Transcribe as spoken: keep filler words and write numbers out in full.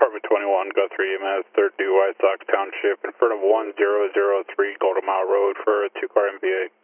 Department twenty-one, Guthrie E M S, third due White Sox Township, in front of one zero zero three Golden Mile Road for a two-car M V A.